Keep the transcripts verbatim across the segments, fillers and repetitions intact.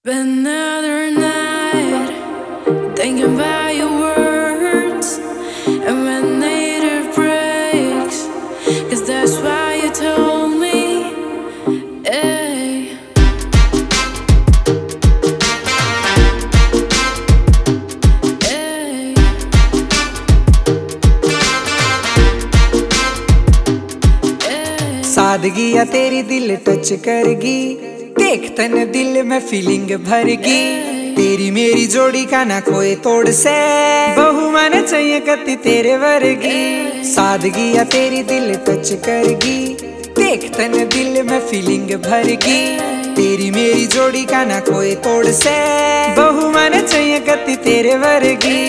Another night, thinking about your words, and when nature breaks, 'cause that's why you told me, hey. Hey. Hey. सादगी या तेरी दिल touch करगी, देख तन दिल में फीलिंग भरगी। तेरी मेरी जोड़ी का ना कोई तोड़ से, बहु मन चाहिए कति तेरे वर्गी। सादगी या तेरी दिल टच करगी, देख तन दिल में फीलिंग भरगी। तेरी मेरी जोड़ी का ना कोई तोड़ से, बहु मन चाहिए कति तेरे वर्गी।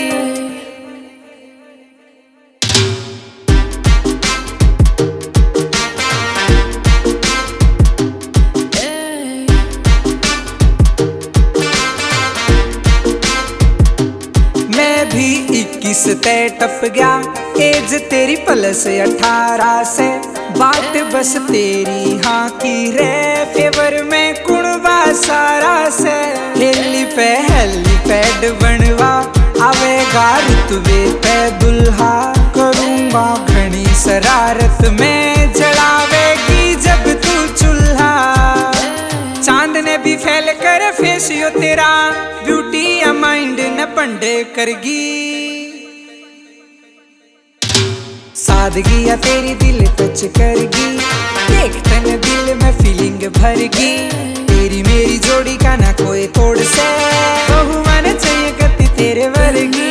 इक्कीस ते टप गया, एज तेरी प्लस अठारह से। बात बस तेरी हाँ की रे, फेवर में कुणबा सारा से। हेली पे हेली पैड बनवा, आवेगा रुतबे पे दुल्हा। करूँगा घनी शरारत में, जलावेगी जब तू चूल्हा। चांद ने भी फैल कर फेसियो तेरा, ब्यूटी या माइंड न पंडे करगी। सादगी या तेरी दिल टच करगी, देख तन दिल में फीलिंग भरगी। तेरी मेरी जोड़ी का ना कोई तोड़ से, बहु मन चाहिए कति तेरे वर्गी।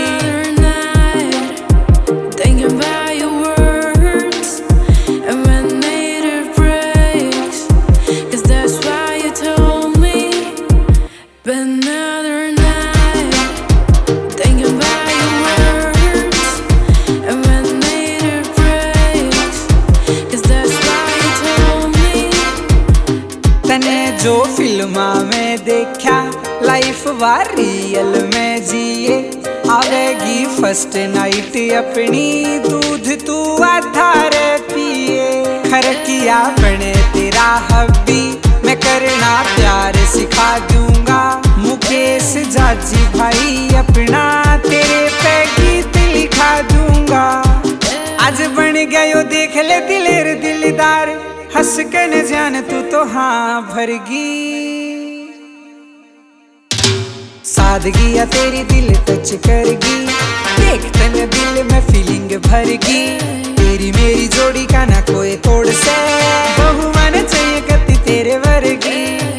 जो फिल्मा में देखा, लाइफ वार रियल में जिए। आवेगी फर्स्ट नाइट अपनी, दूध तू आधार पिए। खरकिया बने तेरा हब्बी, मैं करना प्यार सिखा दूंगा। मुकेश जाजी भाई अपना, तेरे पे गीत लिखा दूंगा। आज बन गया यो देख ले दिलेर दिलदार, हंस के न जान तू तो हाँ भरगी। सादगी या तेरी दिल टच करगी, देख तन दिल में फीलिंग भरगी। तेरी मेरी जोड़ी का ना कोई तोड़ से, बहु मन चाहिए कति तेरे वर्गी।